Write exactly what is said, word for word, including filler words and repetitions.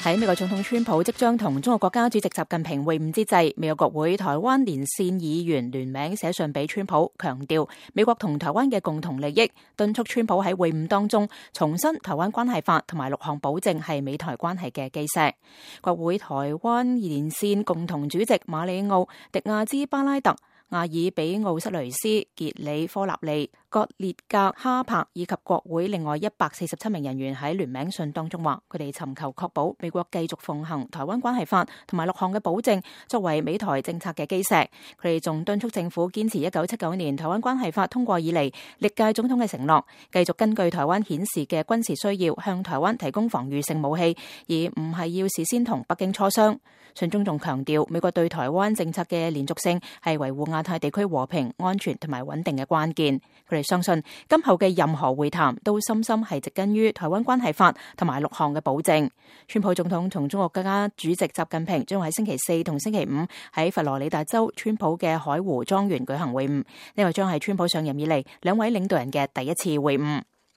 喺美國總統川普即將同中國國家主席習近平會晤之際，美國國會台灣連線議員聯名寫信俾川普，強調美國同台灣嘅共同利益，敦促川普喺會晤當中重申台灣關係法同埋六項保證係美台關係嘅基石。國會台灣連線共同主席馬里奧·迪亞茲巴拉特、阿爾比奧塞雷斯、傑里科納利、葛列格哈柏以及國會另外一百四十七名人員喺聯名信當中話，佢哋尋求確保美國繼續奉行台灣關係法同埋六項嘅保證作為美台政策嘅基石。佢哋仲敦促政府堅持一九七九年台灣關係法通過以嚟歷屆總統嘅承諾，繼續根據台灣顯示嘅軍事需要向台灣提供防禦性武器，而唔係要事先同北京磋商。信中仲強調美國對台灣政策嘅連續性係維護亞太地區和平、安全同埋穩定嘅關鍵。佢哋相信今後嘅任何會談都深深係植根於台灣關係法同埋六項嘅保證。川普總統同中國國家主席習近平將喺星期四同星期五喺佛羅里達州川普嘅海湖莊園舉行會晤，呢個將係川普上任以嚟兩位領導人嘅第一次會晤。